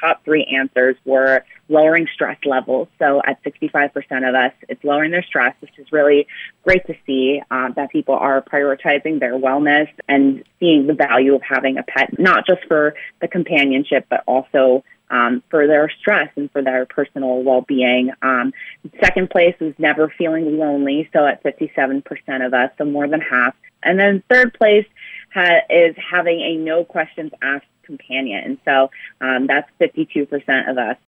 top three answers were lowering stress levels. So at 65% of us, it's lowering their stress, which is really great to see that people are prioritizing their wellness and seeing the value of having a pet, not just for the companionship, but also for their stress and for their personal well-being. Second place is never feeling lonely, so at 57% of us, so more than half. And then third place is having a no questions asked companion. So that's 52% of us.